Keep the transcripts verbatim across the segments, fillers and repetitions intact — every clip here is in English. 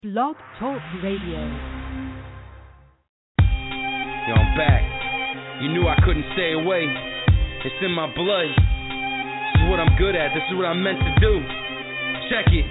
Blog Talk Radio. Yo, I'm back. You knew I couldn't stay away. It's in my blood. This is what I'm good at. This is what I'm meant to do. Check it.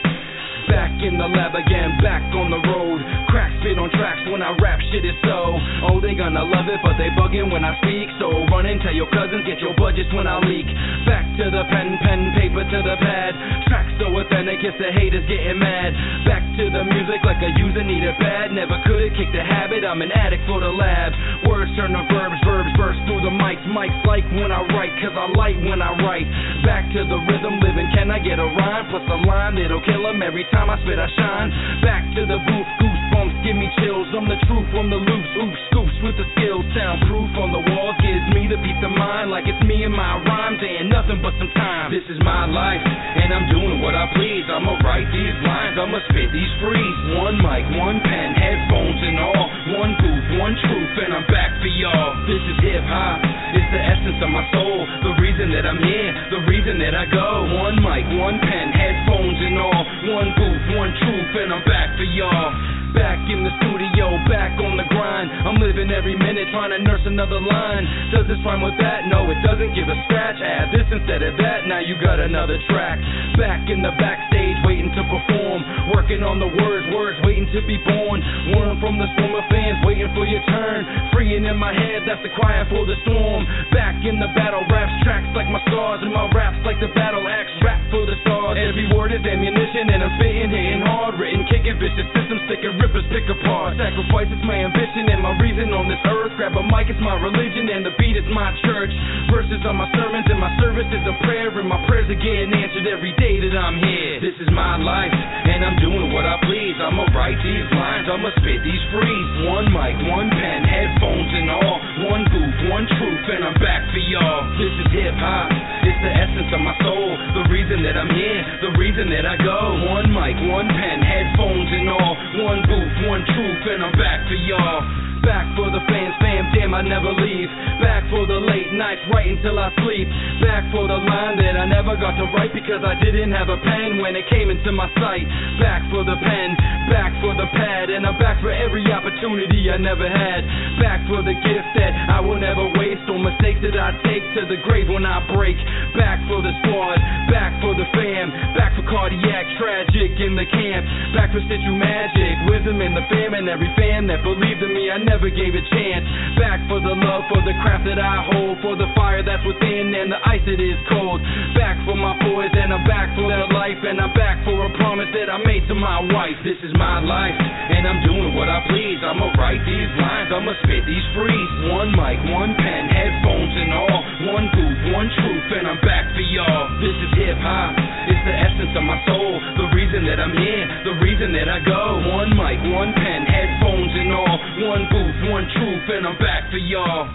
Back in the lab again, back on the road. Crack spit on tracks when I rap, shit is so. Oh, they gonna love it, but they bugging when I speak. So run and tell your cousins, get your budgets when I leak. Back to the pen, pen, paper to the pad. Tracks so authentic, it's the haters getting mad. Back to the music like a user need it bad. Never could've kicked the habit, I'm an addict for the lab. Words turn to verbs, verbs burst through the mics. Mics like when I write, cause I like when I write. Back to the rhythm living, can I get a rhyme? Plus a line that'll kill 'em every time I spit, I shine. Back to the booth, goosebumps give me chills. I'm the truth from the loops, oops, scoops with the skills. Soundproof on the walls gives me the peace of mind. Like it's me and my rhymes, ain't nothing but some time. This is my life, and I'm doing what I please. I'ma write these lines, I'ma spit these frees. One mic, one pen, headphones and all. One booth, one truth, and I'm back for y'all. This is hip-hop, it's the essence of my soul. The reason that I'm here, the reason that I go. One mic, one pen, headphones and all. One booth, one truth, and I'm back for y'all. Back in the studio, back on the grind. I'm living every minute trying to nurse another line. Does this rhyme with that? No, it doesn't. Give a scratch. Add this instead of that. Now you got another track. Back in the backstage, waiting to perform. Working on the words, words waiting to be born. One from the swarm of fans, waiting for your turn. Freeing in my head, that's the crying for the storm. Back in the battle, raps tracks like my stars, and my raps like the battle axe. Rap for the stars. Every word is ammunition, and I'm spitting, hitting hard. Written, kicking, vicious systems, sticking rippers pick apart. Sacrifice is my ambition and my reason on this earth. Grab a mic, it's my religion, and the beat is my church. Verses are my sermons, and my service is a prayer. And my prayers are getting answered every day that I'm here. This is my life, and I'm doing what I please. I'ma write these lines, I'ma spit these frees. One mic, one pen, headphones and all. One booth, one truth, and I'm back for y'all. This is hip-hop, it's the essence of my soul. The reason that I'm here, the reason that I go. One mic, one pen, headphones and all. One booth, one truth, and I'm back for y'all. Back for the fans, fam, damn, I never leave. Back for the late nights, writing till I sleep. Back for the line that I never got to write because I didn't have a pen when it came into my sight. Back for the pen, back for the pad, and I'm back for every opportunity I never had. Back for the gift that I will never waste, or mistakes that I take to the grave when I break. Back for the squad, back for the fam, back for cardiac, tragic in the camp. Back for Stitch Magic, wisdom in the fam, and every fan that believed in me, I never gave a chance. Back for the love, for the craft that I hold, for the fire that's within and the ice that is cold. Back for my boys, and I'm back for their life, and I'm back for a promise that I made to my wife. This is my life, and I'm doing what I please. I'ma write these lines, I'ma spit these frees. One mic, one pen, headphones and all. One booth, one truth, and I'm back for y'all. This is hip-hop, it's the essence of my soul. The reason that I'm here, the reason that I go. One mic, one pen, headphones and all. One booth, one truth, and I'm back for y'all.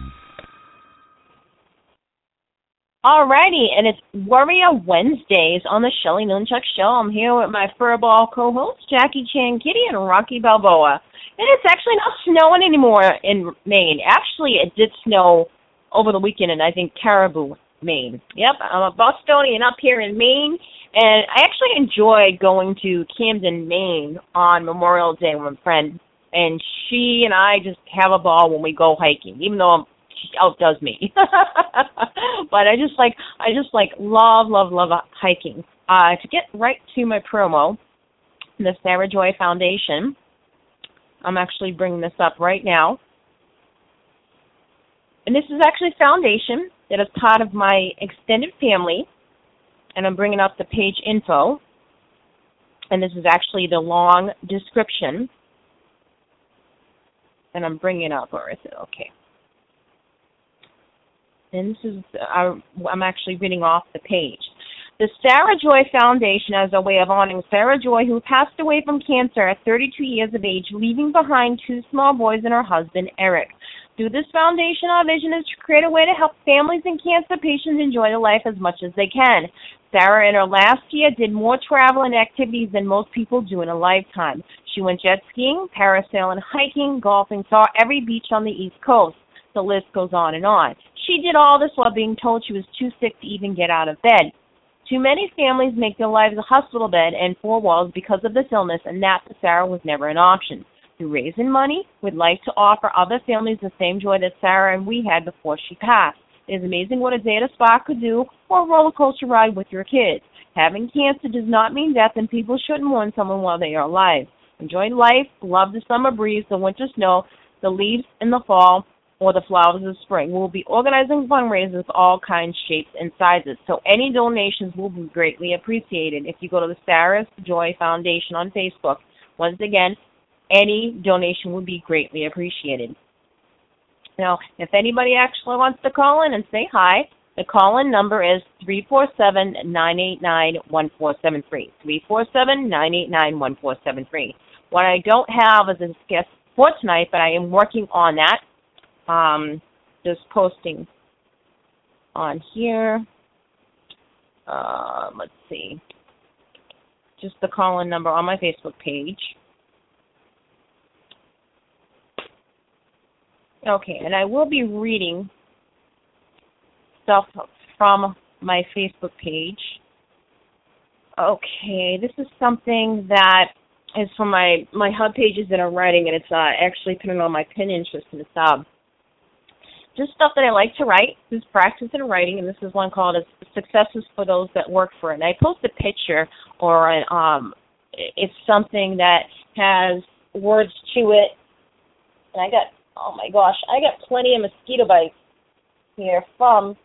Alrighty, and it's Warrior Wednesdays on the Shelly Nunchuck Show. I'm here with my furball co-hosts, Jackie Chan Kitty and Rocky Balboa. And it's actually not snowing anymore in Maine. Actually, it did snow over the weekend in, I think, Caribou, Maine. Yep, I'm a Bostonian up here in Maine, and I actually enjoy going to Camden, Maine on Memorial Day with my friend. And she and I just have a ball when we go hiking, even though I'm, she outdoes me. But I just like, I just like love, love, love hiking. Uh, to get right to my promo, the Sarah Joy Foundation, I'm actually bringing this up right now. And this is actually a foundation that is part of my extended family. And I'm bringing up the page info. And this is actually the long description. And I'm bringing it up, or is it okay? And this is, uh, I'm actually reading off the page. The Sarah Joy Foundation as a way of honoring Sarah Joy, who passed away from cancer at thirty-two years of age, leaving behind two small boys and her husband, Eric. Through this foundation, our vision is to create a way to help families and cancer patients enjoy their life as much as they can. Sarah, in her last year, did more travel and activities than most people do in a lifetime. She went jet skiing, parasailing, hiking, golfing, saw every beach on the East Coast. The list goes on and on. She did all this while being told she was too sick to even get out of bed. Too many families make their lives a hospital bed and four walls because of this illness, and that for Sarah was never an option. Through raising money, we'd like to offer other families the same joy that Sarah and we had before she passed. It is amazing what a day at a spa could do, or a roller coaster ride with your kids. Having cancer does not mean death, and people shouldn't mourn someone while they are alive. Enjoy life, love the summer breeze, the winter snow, the leaves in the fall, or the flowers of spring. We'll be organizing fundraisers of all kinds, shapes, and sizes, so any donations will be greatly appreciated. If you go to the Sarah's Joy Foundation on Facebook, once again, any donation would be greatly appreciated. Now, if anybody actually wants to call in and say hi, the call-in number is three four seven, nine eight nine, one four seven three, three four seven, nine eight nine, one four seven three. What I don't have is a guest for tonight, but I am working on that. Um, just posting on here. Uh, let's see. Just the call-in number on my Facebook page. Okay, and I will be reading stuff from my Facebook page. Okay, this is something that is from my, my hub pages that I'm writing, and it's uh, actually pinned on my pin interest, and it's uh, just stuff that I like to write. This is practice in writing, and this is one called Successes for Those That Work for It. And I post a picture, or an, um, it's something that has words to it, and I got Oh my gosh, I got plenty of mosquito bites here from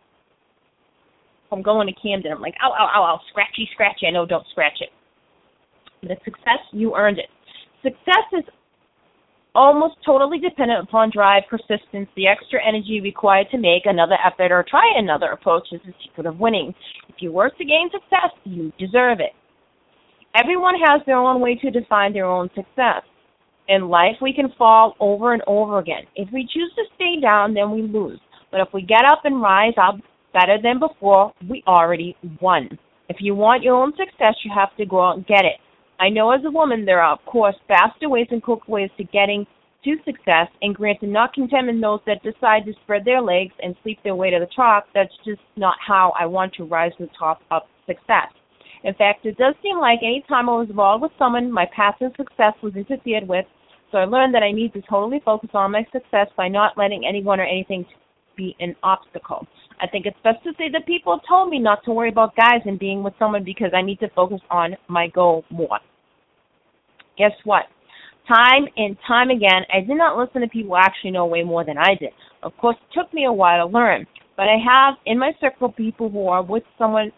from going to Camden. I'm like, ow, ow, ow, ow, scratchy, scratchy. I know, don't scratch it. But it's success, you earned it. Success is almost totally dependent upon drive, persistence, the extra energy required to make another effort or try another approach is the secret of winning. If you work to gain success, you deserve it. Everyone has their own way to define their own success. In life, we can fall over and over again. If we choose to stay down, then we lose. But if we get up and rise up better than before, we already won. If you want your own success, you have to go out and get it. I know as a woman there are, of course, faster ways and quicker ways to getting to success, and granted, not condemning those that decide to spread their legs and sleep their way to the top. That's just not how I want to rise to the top of success. In fact, it does seem like any time I was involved with someone, my passive success was interfered with, so I learned that I need to totally focus on my success by not letting anyone or anything be an obstacle. I think it's best to say that people have told me not to worry about guys and being with someone because I need to focus on my goal more. Guess what? Time and time again, I did not listen to people who actually know way more than I did. Of course, it took me a while to learn, but I have in my circle people who are with someone,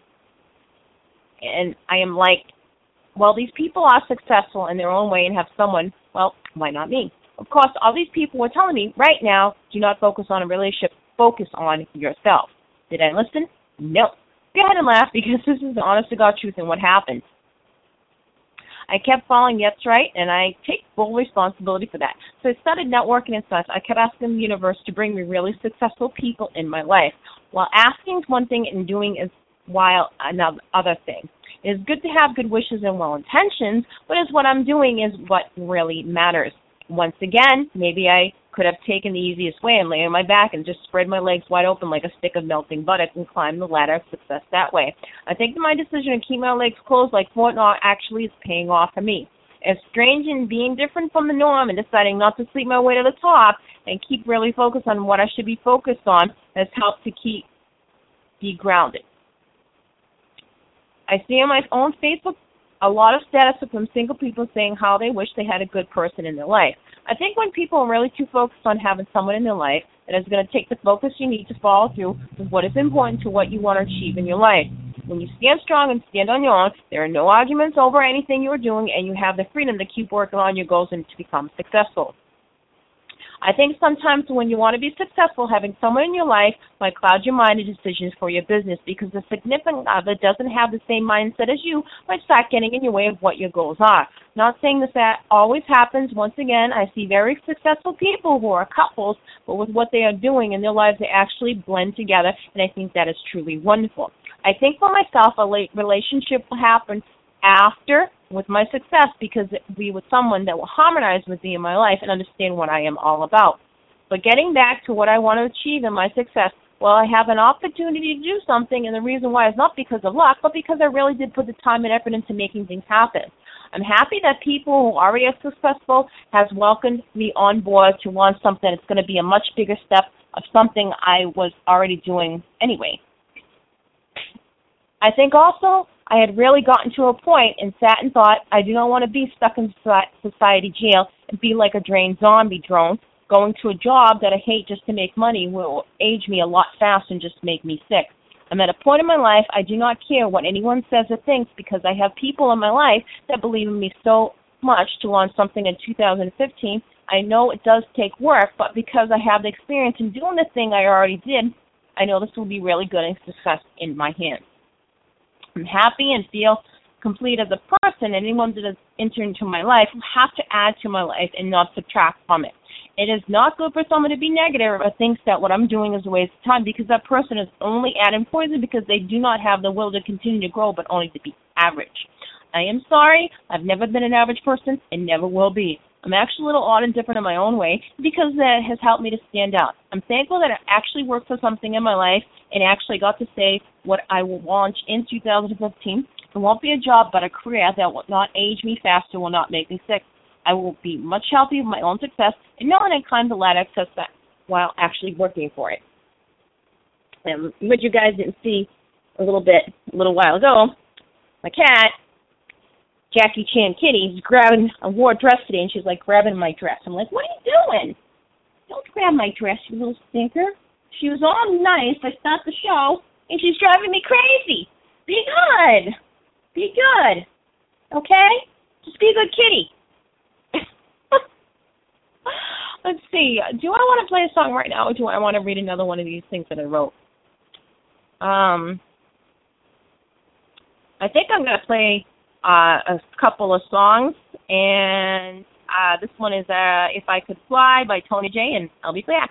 and I am like, well, these people are successful in their own way and have someone, well, why not me? Of course, all these people were telling me, right now, do not focus on a relationship, focus on yourself. Did I listen? No. Go ahead and laugh because this is the honest-to-God truth and what happened. I kept following yes right, and I take full responsibility for that. So I started networking and such. I kept asking the universe to bring me really successful people in my life. While asking is one thing and doing is while another other thing. It is good to have good wishes and well intentions, but as what I'm doing is what really matters. Once again, maybe I could have taken the easiest way and lay on my back and just spread my legs wide open like a stick of melting butter and climb the ladder of success that way. I think that my decision to keep my legs closed like Fort Knox actually is paying off for me. As strange and being different from the norm and deciding not to sleep my way to the top and keep really focused on what I should be focused on has helped to keep be grounded. I see on my own Facebook a lot of status from single people saying how they wish they had a good person in their life. I think when people are really too focused on having someone in their life, that is going to take the focus you need to follow through with what is important to what you want to achieve in your life. When you stand strong and stand on your own, there are no arguments over anything you are doing, and you have the freedom to keep working on your goals and to become successful. I think sometimes when you want to be successful, having someone in your life might cloud your mind and decisions for your business because the significant other doesn't have the same mindset as you might start getting in your way of what your goals are. Not saying this that always happens. Once again, I see very successful people who are couples, but with what they are doing in their lives, they actually blend together, and I think that is truly wonderful. I think for myself, a late relationship will happen after with my success because it will be with someone that will harmonize with me in my life and understand what I am all about. But getting back to what I want to achieve in my success, well, I have an opportunity to do something, and the reason why is not because of luck, but because I really did put the time and effort into making things happen. I'm happy that people who already are successful has welcomed me on board to launch something that's going to be a much bigger step of something I was already doing anyway. I think also I had really gotten to a point and sat and thought I do not want to be stuck in society jail and be like a drained zombie drone. Going to a job that I hate just to make money will age me a lot faster and just make me sick. I'm at a point in my life I do not care what anyone says or thinks because I have people in my life that believe in me so much to launch something in two thousand fifteen. I know it does take work, but because I have the experience in doing the thing I already did, I know this will be really good and success in my hands. I'm happy and feel complete as a person. Anyone that has entered into my life will have to add to my life and not subtract from it. It is not good for someone to be negative or thinks that what I'm doing is a waste of time because that person is only adding poison because they do not have the will to continue to grow but only to be average. I am sorry. I've never been an average person and never will be. I'm actually a little odd and different in my own way because that has helped me to stand out. I'm thankful that I actually worked for something in my life and actually got to say what I will launch in two thousand fifteen. It won't be a job but a career that will not age me faster, will not make me sick. I will be much healthier with my own success and knowing I climbed the ladder of success while actually working for it. And what you guys didn't see a little bit, a little while ago, my cat, Jackie Chan Kitty, is grabbing, I wore a dress today, and she's like grabbing my dress. I'm like, what are you doing? Don't grab my dress, you little stinker. She was all nice. I stopped the show, and she's driving me crazy. Be good. Be good. Okay? Just be a good kitty. Let's see. Do I want to play a song right now, or do I want to read another one of these things that I wrote? Um, I think I'm going to play uh, a couple of songs, and uh, this one is uh, If I Could Fly by Tony J, and I'll be back.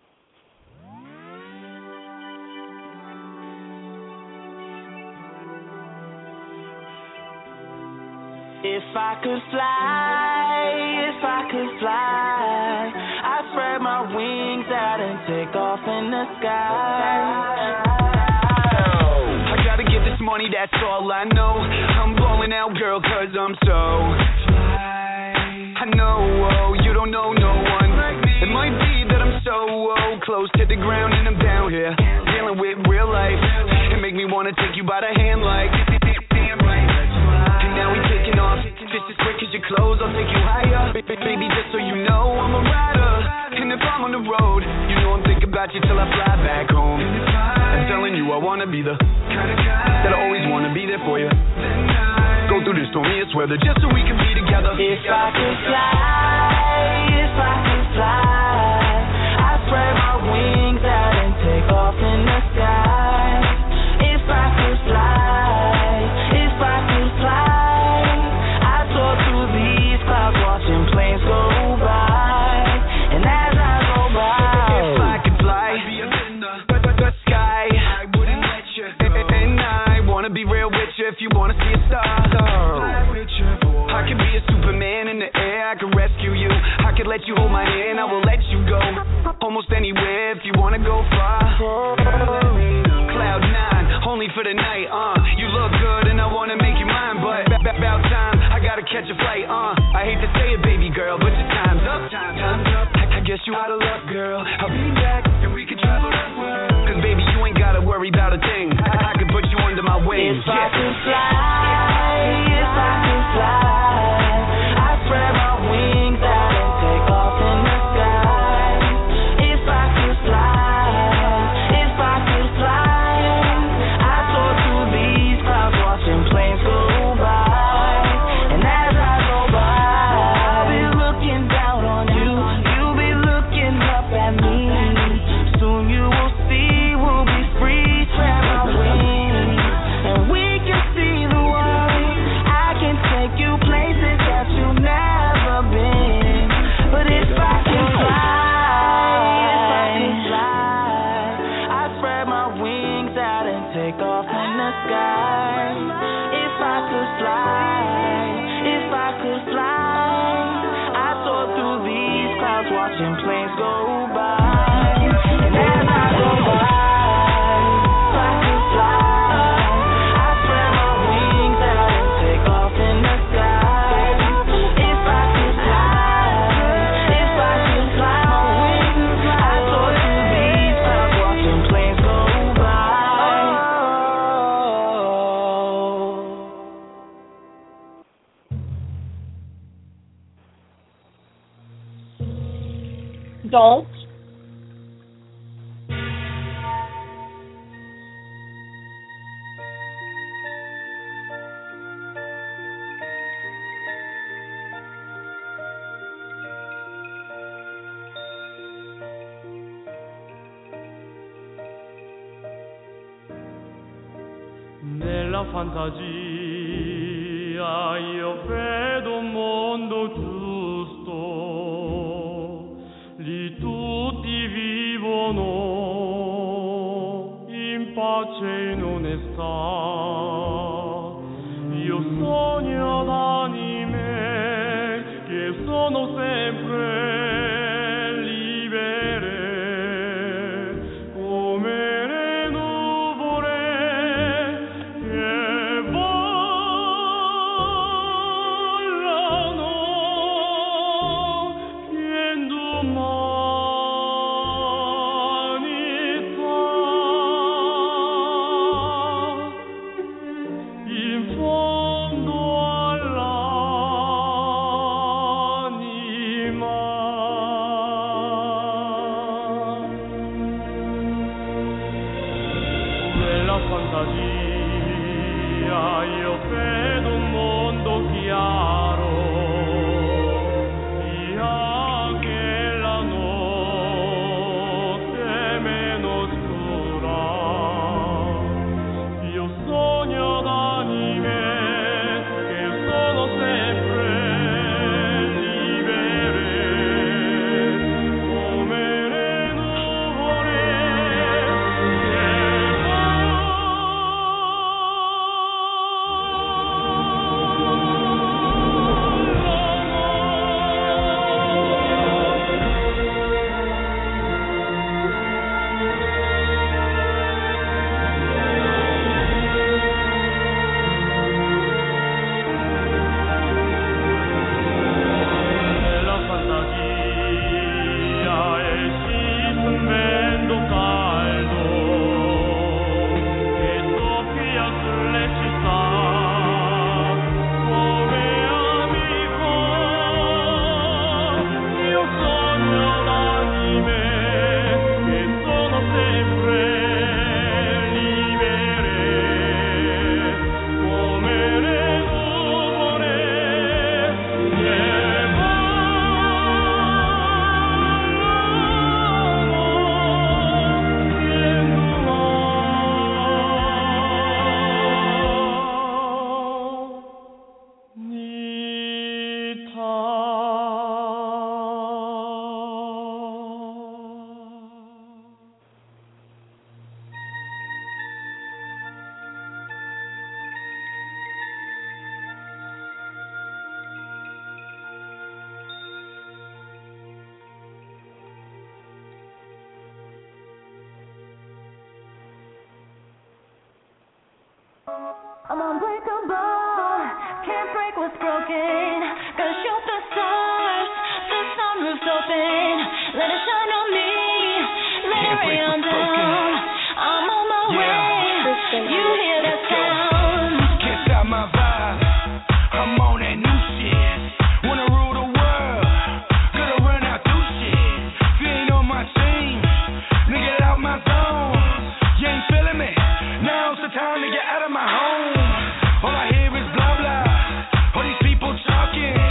If I could fly, if I could fly, I'd spread my wings out and take off in the sky. I gotta get this money, that's all I know. I'm blowing out, girl, cause I'm so fly. I know, oh, you don't know no one. It might be that I'm so oh, close to the ground and I'm down here, dealing with real life. It make me wanna take you by the hand like damn right. And now we taking off, just as quick as your clothes, I'll take you higher. Baby, just so you know, I'm a rider. And if I'm on the road, you know I'm thinking about you till I fly back home. I'm telling you, I wanna be the kind of guy that I always wanna be there for you. Go through this stormiest weather just so we can be together. If I could fly, if I could fly, I'd spread my wings out and take off in the sky. If I could fly, if I could fly, I'd soar through these clouds watching planes go by. And as I go by, if I could fly, I'd be up in the, the, the sky. I wouldn't let you go. And I wanna be real with you if you wanna see a star. I could be a Superman in the air, I could rescue you. I could let you hold my hand, I will let you go. Almost anywhere if you wanna go far. Cloud nine, only for the night, uh. You look good and I wanna make you mine, but b- b- about time, I gotta catch a flight, uh. I hate to say it, baby girl, but your time's up. Time's up. I guess you out of luck, girl. I'll be back and we can travel the world. Cause baby, you ain't gotta worry about a thing. I, I can put you under my wings. If yeah. I could fly, if I could fly, I'd spread my wings out and take off in the sky. If I could fly, if I could fly, I'd soar through these clouds watching planes go by. And as I go by, I'll be looking down on you, you'll be looking up at me. Soon you will see we'll be free, spread my wings, and we can see the world. Don't. Nella fantasia io vedo un mondo giusto, lì tutti vivono in pace e in onestà. Io sogno d'anime che sono sempre I'm unbreakable, can't break what's broken. Gotta shoot the stars, the sunroof's open. Let it shine on me, let it rain down. I'm on my yeah. way, you hear that sound. Can't stop my vibe, I'm on that new shit. Wanna rule the world, gotta run out through shit. If you ain't on my team, nigga get out my zone. You ain't feeling me, now's the time to get out of my home. All I hear is blah blah, all these people talking.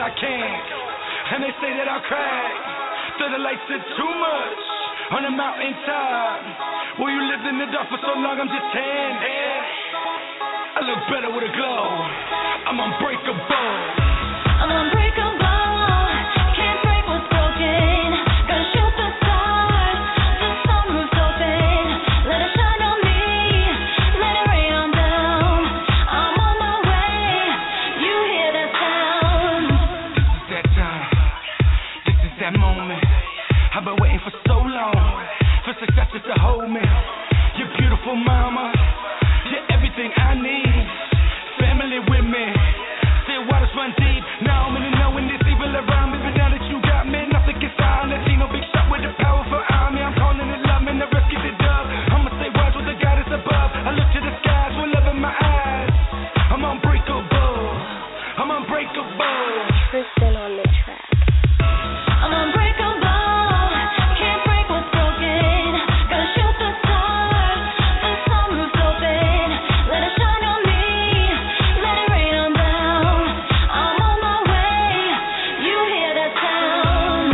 I can't. And they say that I'll crack. So the lights are too much on the mountaintop. Well, you lived in the dark for so long, I'm just tan. I look better with a glow. I'm unbreakable. I'm unbreakable. Can't break what's broken. Gonna shoot the stars. The sunroof's open. Let it shine on me. Let it rain on down. I'm on my way. You hear that sound? This is that time. This is that moment. I've been waiting for so long for success just to hold me. You're beautiful, mama. You're everything I need. Family with me. Still waters run deep. Now I'm in the knowing this evil around me. But now that you got me, nothing can silence. I see no big shot with a powerful army. I'm calling it love and the rest get the dub. I'ma say words with the God is above. I look to the skies with love in my eyes. I'm unbreakable. I'm unbreakable. Tristan on the track. I'm unbreakable. Can't break what's broken. Gonna shoot the stars. The sunroof's open. Let it shine on me. Let it rain on down. I'm on my way. You hear that sound?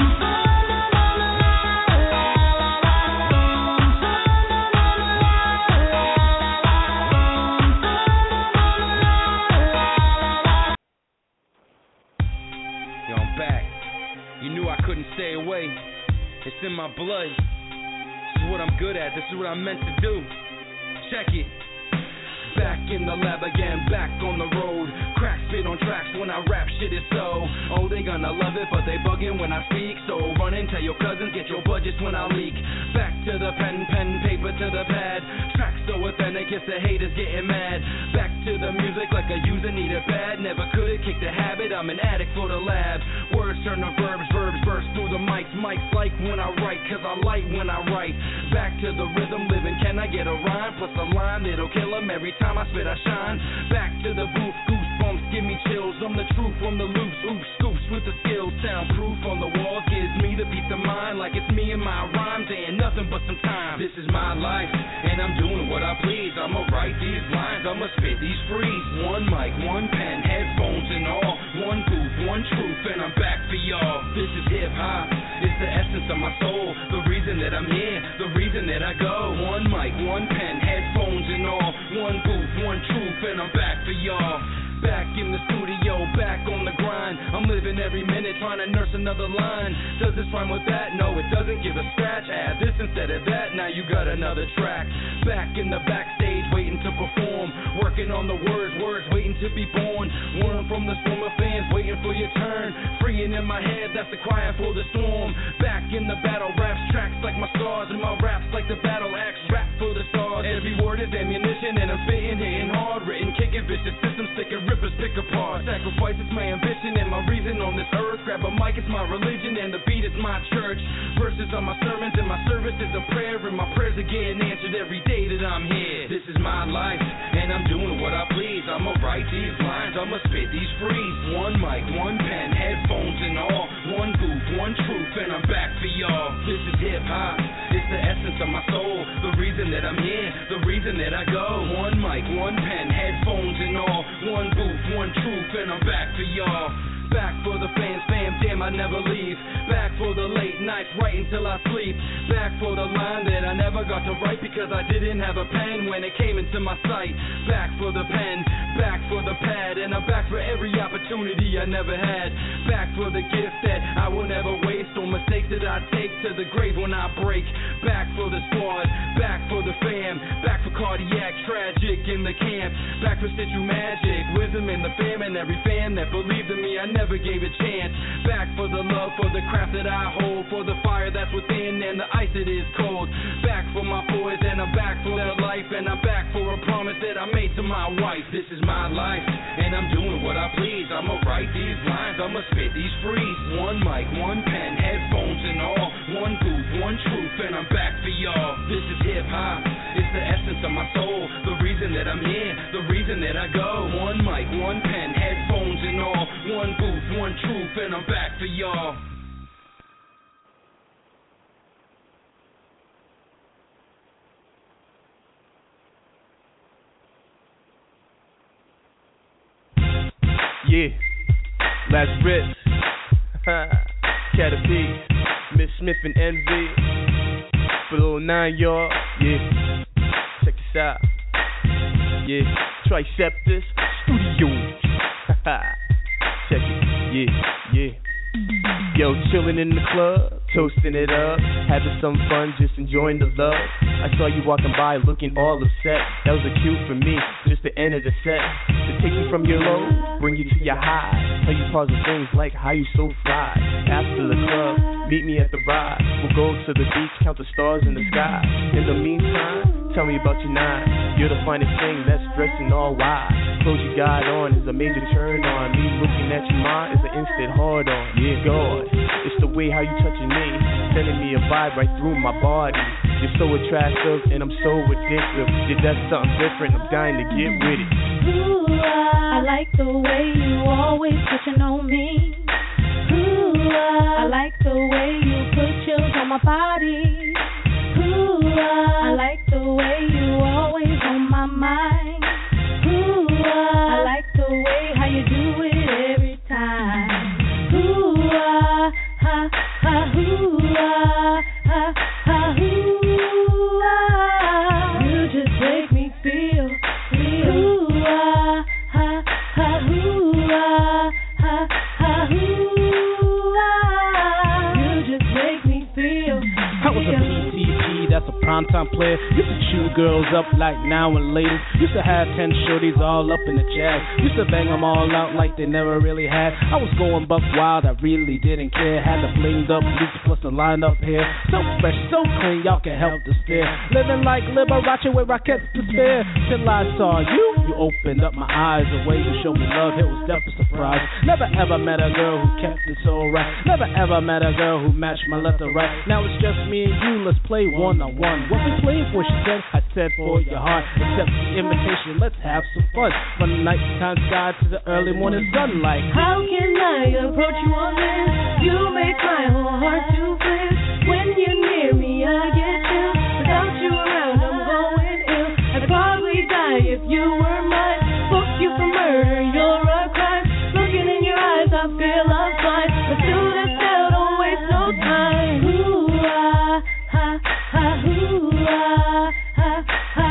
Yo, I'm back. You knew I couldn't stay away. It's in my blood. This is what I'm good at. This is what I'm meant to do. Check it. Back in the lab again, back on the road. Crack spit on tracks when I rap, shit is so. Oh, they gonna love it, but they bugging when I speak. So run and tell your cousins, get your budgets when I leak. Back to the pen, pen, paper to the pad. Tracks so authentic, it's the haters getting mad. Back to the music like a user need it bad. Never could kick the habit, I'm an addict for the lab. Words turn to verbs, verbs burst through the mics. Mics like when I write, cause I light when I write. Back to the rhythm, living, can I get a rhyme? Plus a line that'll kill 'em every time I spit, I shine. Back to the booth, goosebumps, give me chills. I'm the truth from the loops, oops, scoops with the skills. Soundproof on the walls, gives me the peace of mind. Like it's me and my rhymes, ain't nothing but some time. This is my life, and I'm doing what I please. I'ma write these lines, I'ma spit these frees. One mic, one pen, headphones and all. One booth, one truth, and I'm back for y'all. This is hip hop, it's the essence of my soul. The reason that I'm here, the reason that I go. One mic, one pen, headphones and all. One booth, one truth, and I'm back for y'all. Back in the studio, back on the grind. I'm living every minute trying to nurse another line. Does this rhyme with that? No, it doesn't. Give a scratch. Add this instead of that. Now you got another track. Back in the backstage, waiting to perform. Working on the words, words waiting to be born. One from the storm of fans, waiting for your turn. Freeing in my head, that's the cry for the storm. Back in the battle, raps tracks like my stars, and my raps like the battle axe. Rap for the stars. Every word is ammunition, and I'm spitting, hitting hard. Written, kicking, vicious systems, sticking rippers, pick apart. Sacrifice is my ambition and my reason on this earth. Grab a mic, it's my religion, and the beat is my church. Verses are my sermons, and my service is a prayer, and my prayers are getting answered every day that I'm here. This is my life, and I'm doing what I please. I'ma write these lines, I'ma spit these frees. One mic, one pen, headphones and all. One booth, one truth, and I'm back for y'all. This is hip hop, it's the essence of my soul. The reason that I'm here, the reason that I go. One mic, one pen, headphones and all. One booth, one truth, and I'm back for y'all. Back for the fans, fam, damn, I never leave. Back for the late nights, writing till I sleep. Back for the line that I never got to write because I didn't have a pen when it came into my sight. Back for the pen, back for the pad, and I'm back for every opportunity I never had. Back for the gift that I will never waste, or mistakes that I take to the grave when I break. Back for the squad, back for the fam, back for cardiac, tragic in the camp. Back for Stitchu Magic, wisdom in the fam, and every fan that believed in me, I never gave a chance. Back for the love, for the craft that I hold, for the fire that's within and the ice that is cold. Back for my boys, and I'm back for their life, and I'm back for a promise that I made to my wife. This is my life, and I'm doing what I please. I'ma write these lines, I'ma spit these frees. One mic, one pen, headphones and all. One booth, one truth, and I'm back for y'all. This is hip hop, it's the essence of my soul. The reason that I'm here, the reason that I go. One mic, one pen, headphones and all. One booth, one truth, and I'm back for y'all. Yeah, let's rip. Caterpie, Miss Smith and Envy. For little nine, y'all. Yeah. Check this out. Yeah. Triceptus Studios. Check it. Yeah. Yeah. Yo, chillin' in the club, toasting it up, having some fun, just enjoying the love. I saw you walking by looking all upset. That was a cue for me, just the end of the set. To take you from your low, bring you to your high. Tell you positive things like how you so fly. After the club, meet me at the ride. We'll go to the beach, count the stars in the sky. In the meantime, tell me about your nine. You're the finest thing that's dressing all wide. Clothes you got on is a major turn on. Me looking at you, ma, is an instant hard on. Yeah, God, it's the way how you touching me, sending me a vibe right through my body. You're so attractive and I'm so addictive. Yeah, that's something different. I'm dying to get with it. Ooh, I like the way you always touching on me. Ooh, I like the way you put chills on my body. Ooh, I like the way you always on my mind. Ooh, I like the way how you do it every time. Ooh, ah, ha, ha, ooh, ah, ha, ha, ooh, ah. You just make me feel, feel. Ooh, ah, ha, ha, ooh, ah, ha, ha, ooh, ah. You just make me feel. I was a P T P, that's a primetime player. Used to chew girls up like now and later. Used to have ten shorties all up in the jag. Used to bang them all out like they never really had. I was going buck wild, I really didn't care. Had the blinged up boots plus the line up here. So fresh, so clean, y'all can help to stare. Living like Liberace with rockets to spare. Till I saw you, you opened up my eyes. The way you showed me love, it was definitely a surprise. Never ever met a girl who kept it so right. Never ever met a girl who matched my left or right. Now it's just me and you, let's play one on one. What we playing for, she said, I said for your heart. Accept the invitation, let's have some fun. From the nighttime sky to the early morning sunlight. How can I approach you on this? You make my whole heart to flip. When you're near me, I get chill. Without you around, I'm going ill. I'd probably die if you were mine. Book you for murder, you're a crime. Looking in your eyes, I feel I'm fine. Let's do this now, don't waste no time. Ooh, ah, ha, ha, ooh, ah, ha, ha,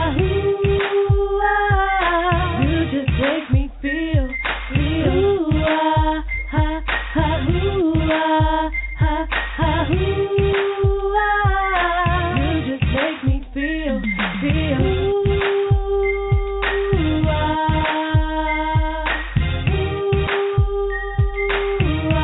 ooh, ah. You just make me feel, feel. Ooh, ah, ha, ha, ooh, ah, ha, ha, ooh, ah. You just make me feel, feel. Ooh, ah, ooh,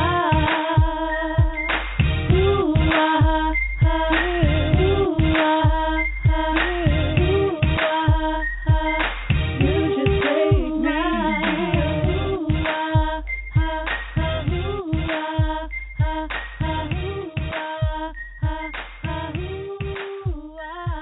ah, ooh, ah, ha, ooh, ah, ha, ooh, ah, ha. You just make me feel. Ooh, ah, ha, ha, ooh, ah, ha, ha, ooh, ah, ha, ha, ooh,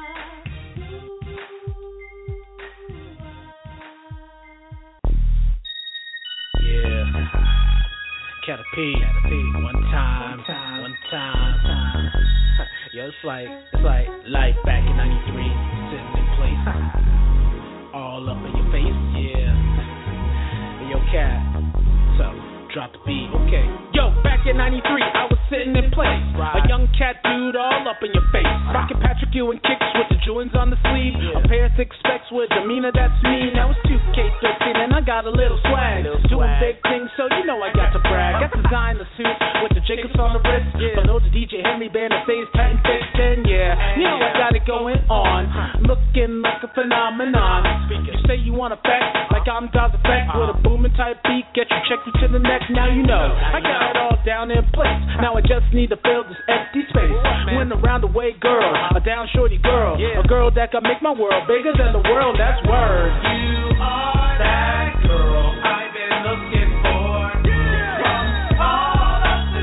Yeah. Caterpie, Caterpie, one time, one time. Yo, it's like, it's like life back in ninety-three, sitting in place, all up in your face, yeah. Hey, yo, Cat, so drop the beat, okay. Yo, back in ninety-three, I was sitting in place, a young cat dude all up in your face, rocking Patrick Ewing kicks with the jewels on the sleeve, a pair of thick specs with demeanor that's mean. Now it's two K thirteen and I got a little swag, doing big things, so you know I got to brag. Got designed the suit with the Jacobs on the wrist, below the D J Henry band that stays tight and fixed, and yeah, you know I got it going on, looking like a phenomenon. You say you want effect, like I'm Dawes Effect, with a booming type beat, get you checked into the neck. Now you know I got it all down in place. Now I just need to fill this empty space. Went around the way, girl, a down shorty girl, a girl that can make my world bigger than the world. That's word. You are that girl I've been looking for. From all of the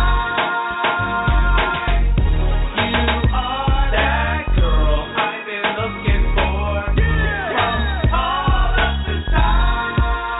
time. You are that girl I've been looking for. From all of the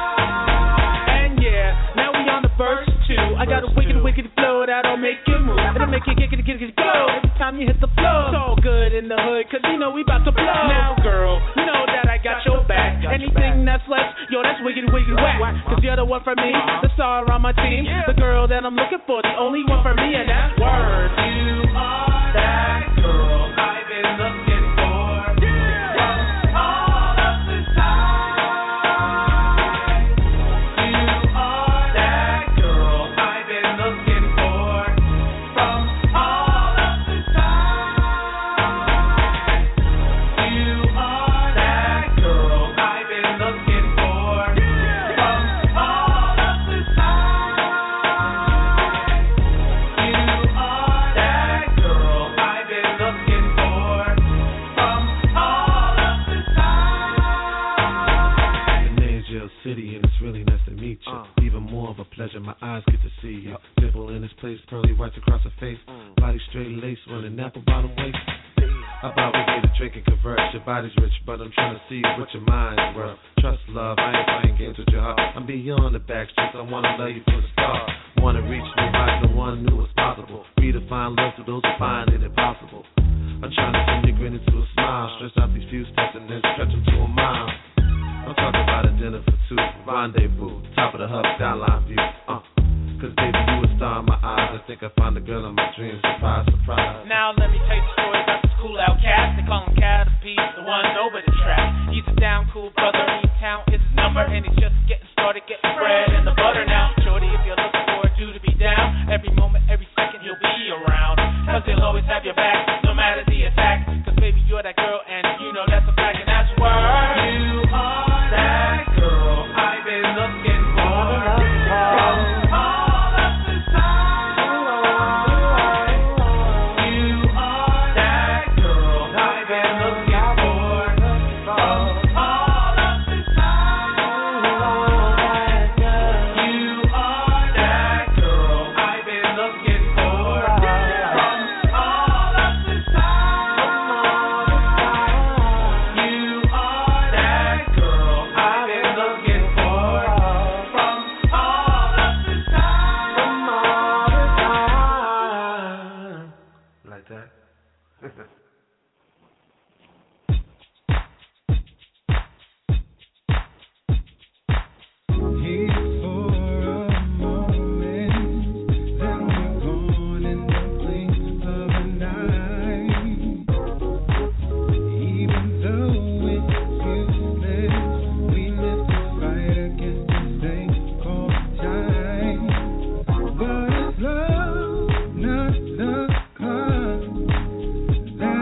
time. And yeah, now we on the verse two. I got a wicked, wicked flow that'll make you move. It'll make you get, get, get, get, go every time you hit the floor. It's all good in the hood, cause you know we about to blow. Now, girl, you know that I got your back. Anything that's left, yo, that's wiggity, wiggity, whack. Cause you're the one for me, the star on my team, the girl that I'm looking for, the only one for me, and that's word. You are that girl I've been looking for. From all of the time. You are that girl I've been looking for. From all of the time. You are that girl I've been looking for. From all of the time. You are that girl I've been looking for. From all of the time. The name's Jail City, and it's really nice to meet you. Even more of a pleasure, my eyes get to see you. Dimple in this place, pearly whites across her face. Body straight lace, running apple bottom waist. How about we get a drink and converse? Your body's rich, but I'm trying to see what your mind's worth. Trust, love, I ain't playing games with your heart. I'm beyond the back streets, I wanna love you from the start. Wanna reach new heights, no one knew was possible. Redefine love to those who find it impossible. I'm trying to turn your grin into a smile. Stretch out these few steps and then stretch them to a mile. I'm talking about a dinner for two, rendezvous, top of the hub, skyline view. Uh, Cause baby, you a star in my eyes. I think I found the girl in my dreams. Surprise, surprise. Now let me tell you the story about this cool outcast. They call him Caterpie, the one over the track. He's a down cool brother, E-Town is his number, and he's just getting started, getting bread in the butter now. Shorty, if you're looking for a dude to be down, every moment, every second he'll be around. Cause he'll always have your back, no matter the attack. Cause baby, you're that girl, and you know that's a fact, and that's word. You are that girl I've been looking for. That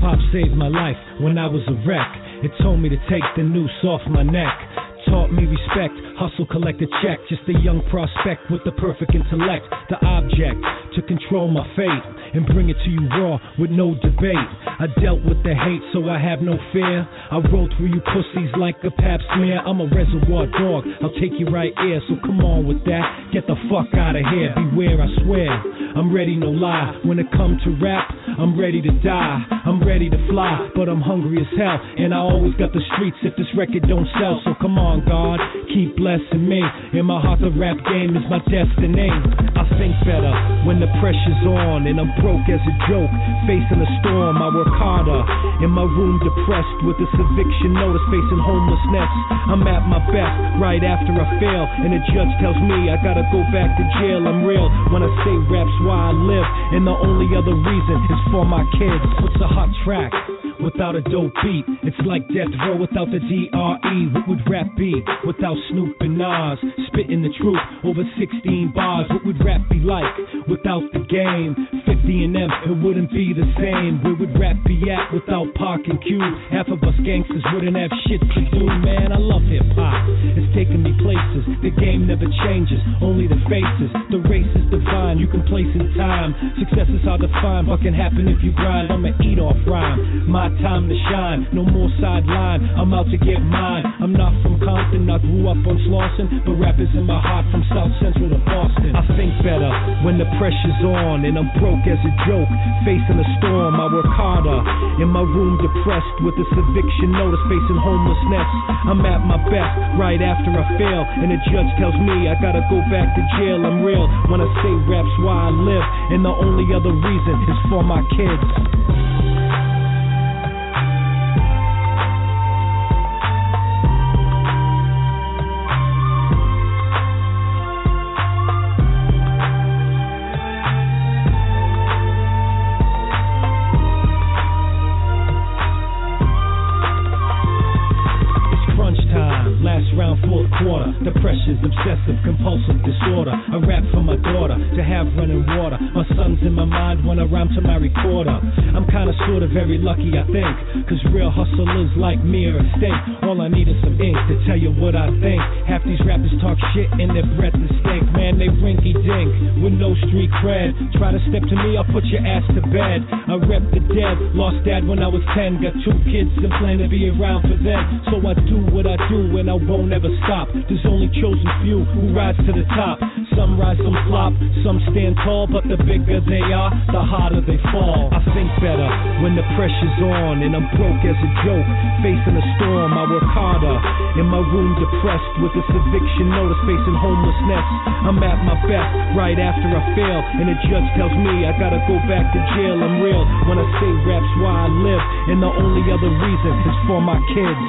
Hip-hop saved my life when I was a wreck. It told me to take the noose off my neck. Taught me respect, hustle, collect a check. Just a young prospect with the perfect intellect. The object to control my fate and bring it to you raw with no debate. I dealt with the hate, so I have no fear. I roll through you pussies like a pap smear. I'm a reservoir dog, I'll take you right here. So come on with that, get the fuck out of here. Beware, I swear, I'm ready, no lie. When it comes to rap, I'm ready to die. I'm ready to fly, but I'm hungry as hell. And I always got the streets if this record don't sell. So come on, God, keep blessing me. In my heart, the rap game is my destiny. I think better when the pressure's on, and I'm broke as a joke. Facing a storm, I work harder. In my room, depressed with this eviction notice, facing homelessness. I'm at my best right after I fail, and the judge tells me I gotta go back to jail. I'm real when I say rap's why I live, and the only other reason is for my kids. What's a hot track without a dope beat? It's like Death Row without the D R E. What would rap be without Snoop and Nas spitting the truth over sixteen bars? What would rap be like without the game? fifty and them, it wouldn't be the same. Where would rap be at without Pac and Cube? Half of us gangsters wouldn't have shit to do. Man, I love hip hop, it's taking me places. The game never changes, only the faces. The race is divine, you can place in time. Success is hard to find, what can happen if you grind? I'ma eat off rhyme, my time to shine. No more sideline, I'm out to get mine. I'm not from Compton, I grew up on Slauson, but rap is in my heart from South Central to Boston. I think better when the pressure's on, and I'm broke as a joke. Facing a storm, I work harder. In my room, depressed with this eviction notice, facing homelessness. I'm at my best right after I fail, and the judge tells me I gotta go back to jail. I'm real when I say rap's why I live, and the only other reason is for my kids. Round fourth quarter, the pressure's obsessive compulsive disorder. I rap for my daughter to have running water. My son's in my mind when I rhyme to my recorder. I'm kinda sorta very lucky, I think, cause real hustlers like me are extinct. All I need is some ink to tell you what I think. Half these rappers talk shit and their breath is stink. Man, they rinky dink with no street cred. Try to step to me, I'll put your ass to bed. I rep the dead, lost dad when I was ten. Got two kids and plan to be around for them. So I do what I do and I won't never stop. There's only chosen few who rise to the top. Some rise, some flop, some stand tall, but the bigger they are, the harder they fall. I think better when the pressure's on, and I'm broke as a joke. Facing a storm, I work harder. In my room, depressed with this eviction notice, facing homelessness. I'm at my best right after I fail, and the judge tells me I gotta go back to jail. I'm real when I say rap's why I live, and the only other reason is for my kids.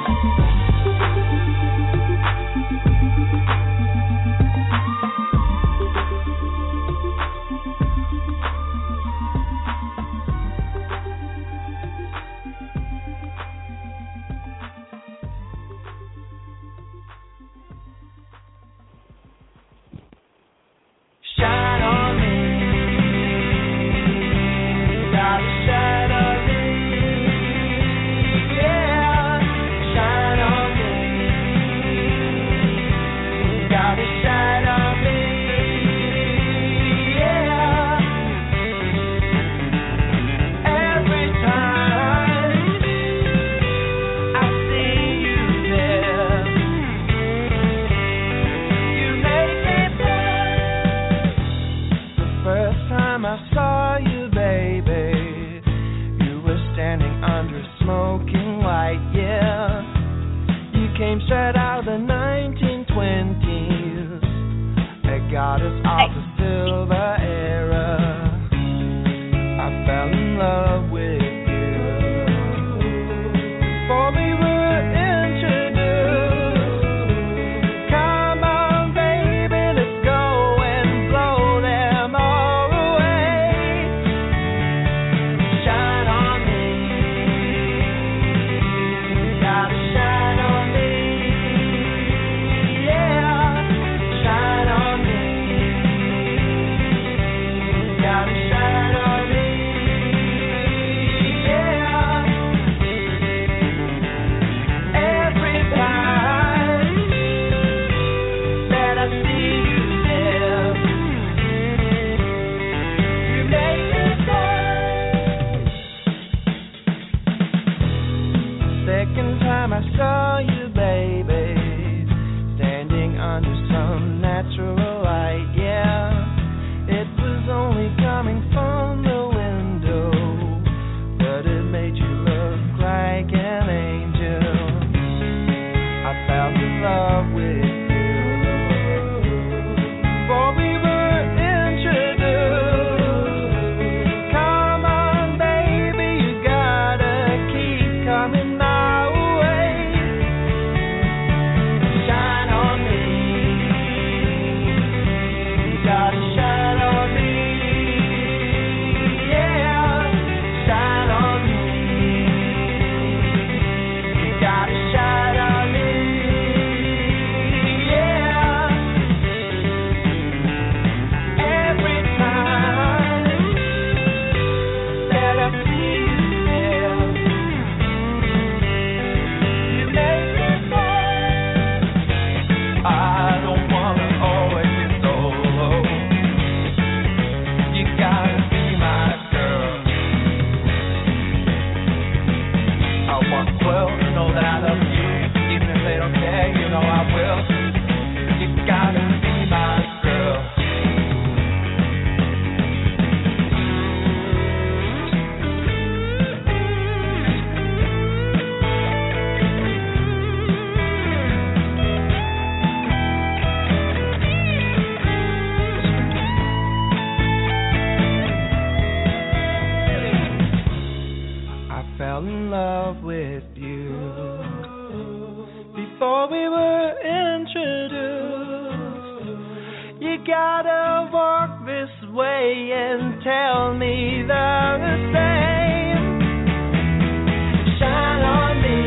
gotta walk this way and tell me the same. Shine on me.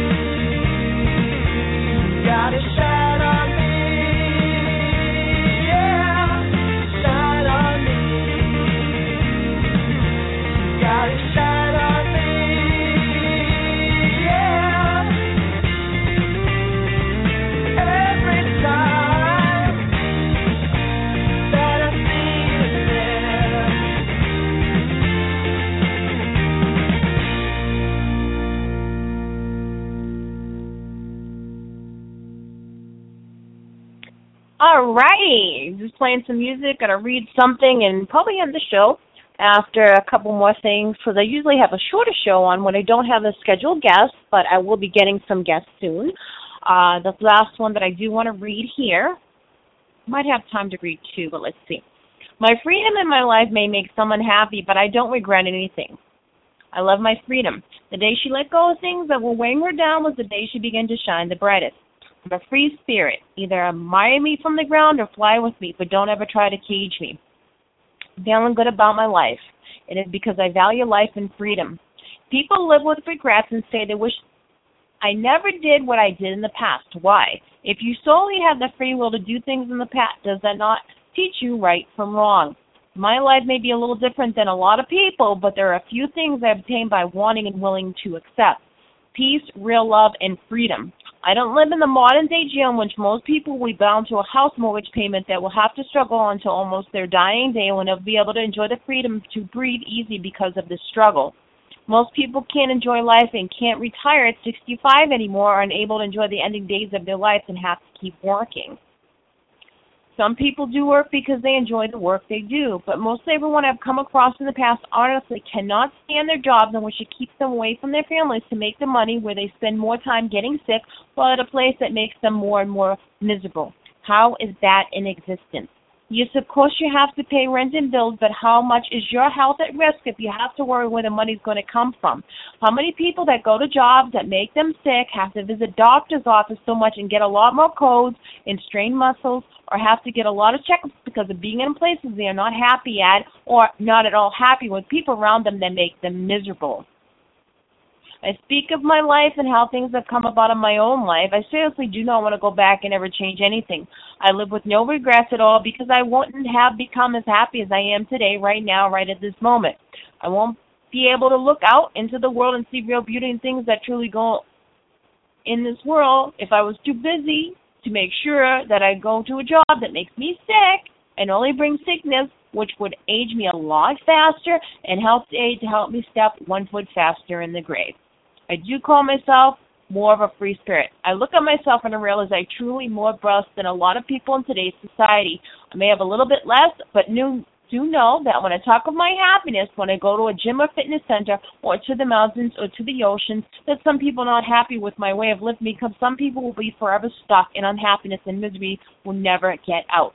Gotta shine on me. Yeah. Shine on me. Gotta shine on me. Yeah. Every time that I see you there. Alrighty, just playing some music, gonna read something and probably end the show after a couple more things, because I usually have a shorter show on when I don't have a scheduled guest, but I will be getting some guests soon. Uh, the last one that I do want to read here, might have time to read two, but let's see. My freedom in my life may make someone happy, but I don't regret anything. I love my freedom. The day she let go of things that were weighing her down was the day she began to shine the brightest. I'm a free spirit. Either admire me from the ground or fly with me, but don't ever try to cage me. I'm feeling good about my life. It is because I value life and freedom. People live with regrets and say they wish I never did what I did in the past. Why? If you solely have the free will to do things in the past, does that not teach you right from wrong? My life may be a little different than a lot of people, but there are a few things I obtained by wanting and willing to accept. Peace, real love, and freedom. I don't live in the modern-day jail in which most people will be bound to a house mortgage payment that will have to struggle until almost their dying day when they'll be able to enjoy the freedom to breathe easy because of this struggle. Most people can't enjoy life and can't retire at sixty-five anymore, or unable to enjoy the ending days of their life and have to keep working. Some people do work because they enjoy the work they do, but mostly everyone I've come across in the past honestly cannot stand their jobs in which it keeps them away from their families to make the money, where they spend more time getting sick while at a place that makes them more and more miserable. How is that in existence? Yes, of course you have to pay rent and bills, but how much is your health at risk if you have to worry where the money's going to come from? How many people that go to jobs that make them sick have to visit doctor's office so much and get a lot more codes and strain muscles, or have to get a lot of checkups because of being in places they are not happy at, or not at all happy with people around them that make them miserable? I speak of my life and how things have come about in my own life. I seriously do not want to go back and ever change anything. I live with no regrets at all because I wouldn't have become as happy as I am today, right now, right at this moment. I won't be able to look out into the world and see real beauty and things that truly go in this world if I was too busy to make sure that I go to a job that makes me sick and only brings sickness, which would age me a lot faster and help aid to help me step one foot faster in the grave. I do call myself more of a free spirit. I look at myself and I realize I'm truly more blessed than a lot of people in today's society. I may have a little bit less, but do know that when I talk of my happiness, when I go to a gym or fitness center or to the mountains or to the oceans, that some people are not happy with my way of living because some people will be forever stuck in unhappiness and misery will never get out.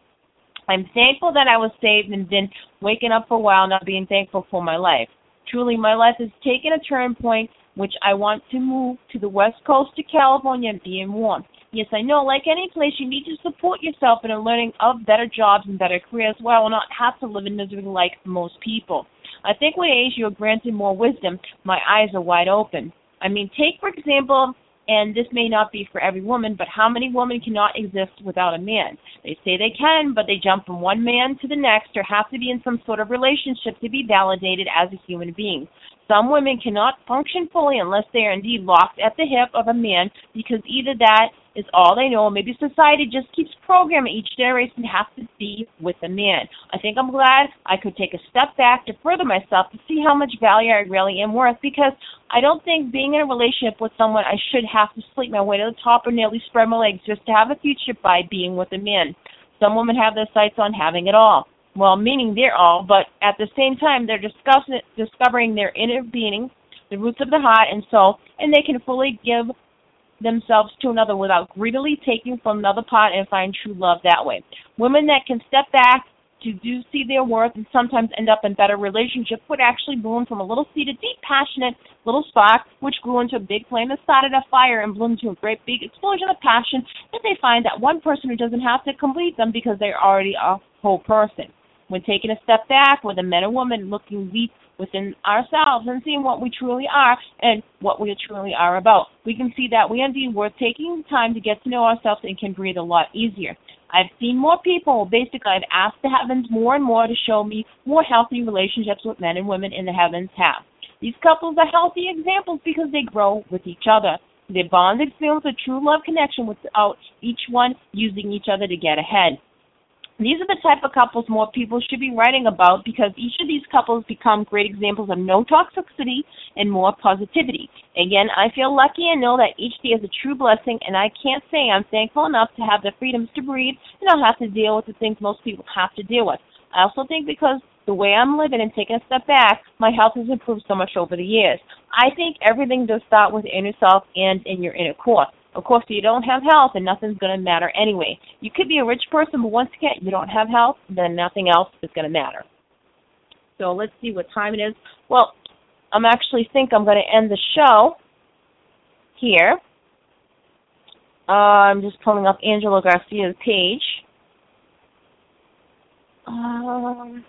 I'm thankful that I was saved and been waking up for a while, not being thankful for my life. Truly, my life has taken a turn point, which I want to move to the west coast of California and be in warm. Yes, I know, like any place, you need to support yourself in the learning of better jobs and better careers, while well, not have to live in misery like most people. I think with age, you are granted more wisdom. My eyes are wide open. I mean, take, for example, and this may not be for every woman, but how many women cannot exist without a man? They say they can, but they jump from one man to the next or have to be in some sort of relationship to be validated as a human being. Some women cannot function fully unless they are indeed locked at the hip of a man, because either that is all they know, or maybe society just keeps programming each generation to have to be with a man. I think I'm glad I could take a step back to further myself to see how much value I really am worth, because I don't think being in a relationship with someone I should have to sleep my way to the top or nearly spread my legs just to have a future by being with a man. Some women have their sights on having it all. Well, meaning they're all, but at the same time, they're discussing, discovering their inner being, the roots of the heart and soul, and they can fully give themselves to another without greedily taking from another part and find true love that way. Women that can step back who do see their worth and sometimes end up in better relationships would actually bloom from a little seed, a deep, passionate little spark, which grew into a big flame that started a fire and bloomed into a great big explosion of passion, that they find that one person who doesn't have to complete them because they're already a whole person. When taking a step back with a man and woman looking deep within ourselves and seeing what we truly are and what we truly are about, we can see that we are indeed worth taking time to get to know ourselves and can breathe a lot easier. I've seen more people, basically I've asked the heavens more and more to show me more healthy relationships with men and women in the heavens have. These couples are healthy examples because they grow with each other. Their bond experience a true love connection without each one using each other to get ahead. These are the type of couples more people should be writing about because each of these couples become great examples of no toxicity and more positivity. Again, I feel lucky and know that each day is a true blessing, and I can't say I'm thankful enough to have the freedoms to breathe and not have to deal with the things most people have to deal with. I also think because the way I'm living and taking a step back, my health has improved so much over the years. I think everything does start with inner self and in your inner core. Of course, if you don't have health, then nothing's going to matter anyway. You could be a rich person, but once again, you don't have health, then nothing else is going to matter. So let's see what time it is. Well, I'm actually think I'm going to end the show here. Uh, I'm just pulling up Angelo Garcia's page. Um,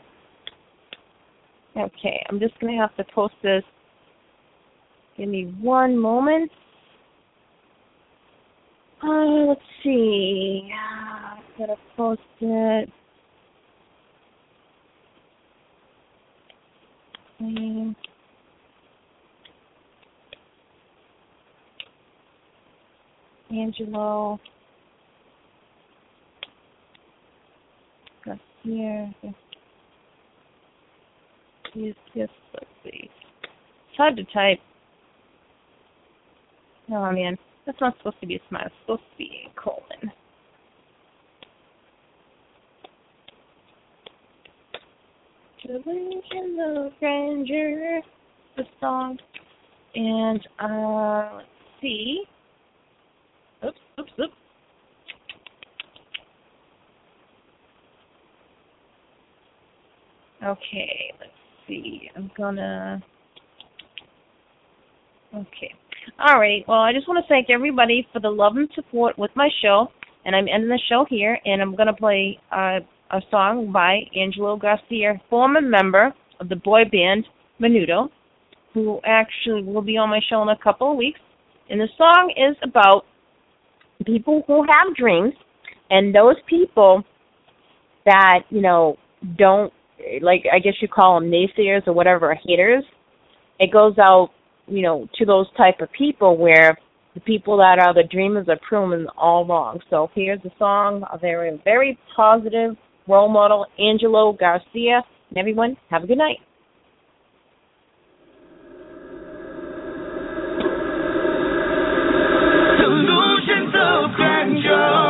okay, I'm just going to have to post this. Give me one moment. Uh, let's see. I'm going to post it. Um, Angelo Garcia. Yes, yes, let's see. It's hard to type. Oh, man. That's not supposed to be a smile. It's supposed to be a colon. Delusion of Grandeur, the song. And, uh, let's see. Oops, oops, oops. Okay, let's see. I'm gonna... Okay. All right. Well, I just want to thank everybody for the love and support with my show, and I'm ending the show here, and I'm going to play uh, a song by Angelo Garcia, former member of the boy band Menudo, who actually will be on my show in a couple of weeks. And the song is about people who have dreams, and those people that, you know, don't, like, I guess you call them naysayers or whatever, haters. It goes out, you know, to those type of people where the people that are the dreamers are proven all wrong. So here's a song, a very, very positive role model, Angelo Garcia. And everyone, have a good night. Delusions of grandeur.